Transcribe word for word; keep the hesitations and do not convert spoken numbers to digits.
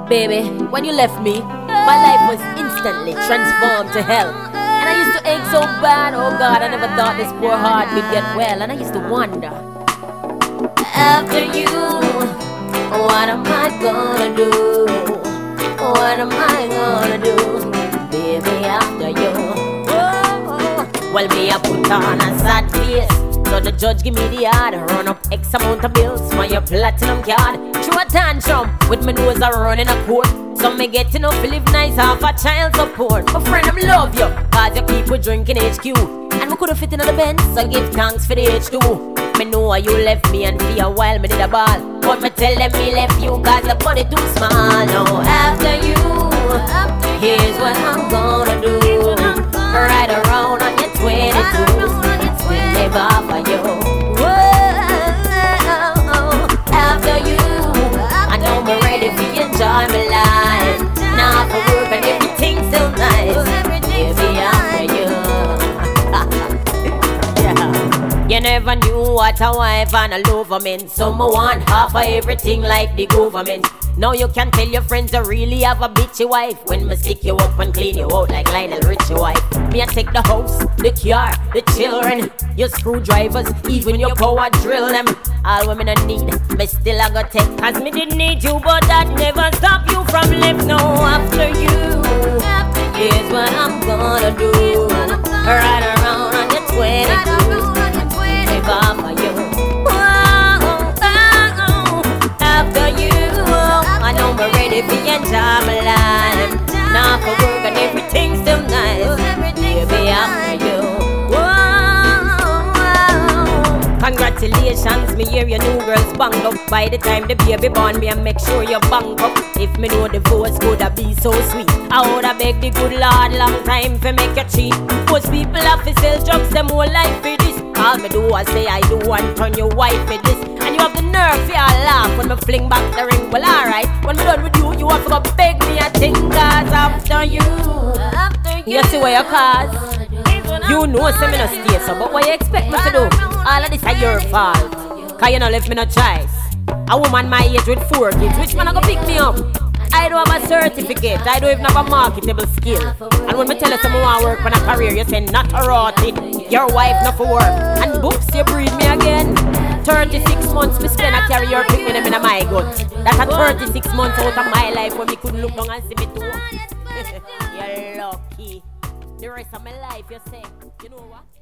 Baby, when you left me, my life was instantly transformed to hell. And I used to ache so bad, oh God, I never thought this poor heart would get well. And I used to wonder, after you, what am I gonna do? What am I gonna do, baby, after you? Oh, well, me I put on a sad face, so the judge give me the yard. Run up X amount of bills for your platinum card. Through a tantrum, with my nose a running a court. So me get enough to live nice off a child support. But friend, I love you, cause you keep with drinking H Q. And we coulda fit in the Benz, so give thanks for the H two. Me know you left me and for a while me did a ball. But me tell them me left you cause the body too small. Now after you, here's what I'm gonna do. Right around on your twenty-two, live off of you. Whoa, after you, I know me ready for enjoy my life. Now for work and everything's so nice. Baby, after you. You never knew what a wife and a lover meant. Some want half of everything like the government. Now you can tell your friends you really have a bitchy wife when me stick you up and clean you out like Lionel Richie wife. Me I take the house, the car, the children, your screwdrivers, even your power drill them. All women I need, me still I got take. Cause me didn't need you, but that never stop you from living. Now after you, here's what I'm gonna do. Right around on your twenty-two, live off of you. Whoa, oh, after you, I know I'm ready for enjoy my life. Now for work and everything's still nice. Baby, after you. Whoa, congratulations, me hear your new girl's banged up. By the time the baby born, me I make sure you're banged up. If me know divorce could have be so sweet, I woulda beg the good Lord long time for make you cheat. Most people have to sell drugs them whole life for this. All me do I say I do and turn your wife for this. And you have the nerve for your laugh when me fling back the ring. Well alright, when me done with you, you have to go beg me a thing. Cause after you, after you, you see what you cause. You know say me no stay so, but what you expect me to do? All of this is your fault, cause you no left me no choice. A woman my age with four kids, which man a go pick me up? I don't have a certificate, I don't even have a marketable skill. And when me tell you someone want work on a career, you say not a rotty. Your wife not for work. And books you breed me again. thirty-six months me spend a carry your pick with them in my gut. That's a thirty-six months out of my life when me couldn't look down and see me too. You're lucky. The rest of my life you say, you know what?